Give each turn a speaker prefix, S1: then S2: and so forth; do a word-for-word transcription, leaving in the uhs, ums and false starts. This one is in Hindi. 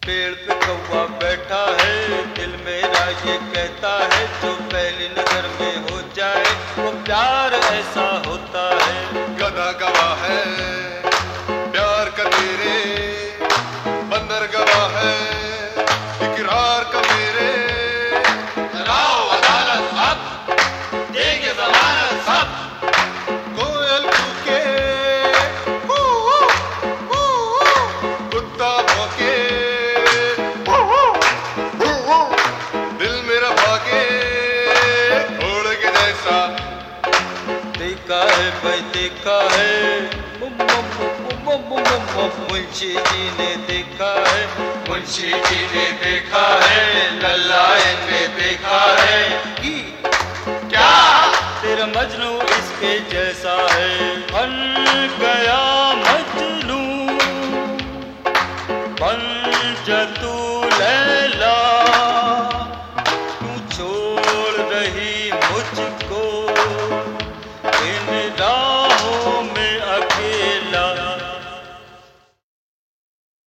S1: पेड़ पे कौवा बैठा है, दिल मेरा ये कहता है जो पहली नजर में हो जाए वो प्यार ऐसा होता है।
S2: गधा गवाह है प्यार का तेरे, बंदर गवाह है इकरार का मेरे।
S1: चलाओ अदालत अब, देंगे जमानत सब।
S2: कोयल कूके, हू हू, हू हू, कुत्ता भौंके, हू हू, हू हू, दिल मेरा भागे उड़ के जैसा।
S1: देखा है भाई देखा है, मुंशी जी ने देखा है, मुंशी जी ने देखा है, लल्लाए ने देखा है कि क्या तेरा मजनू इसके जैसा है। बन गया मजनू बन जा तू लैला।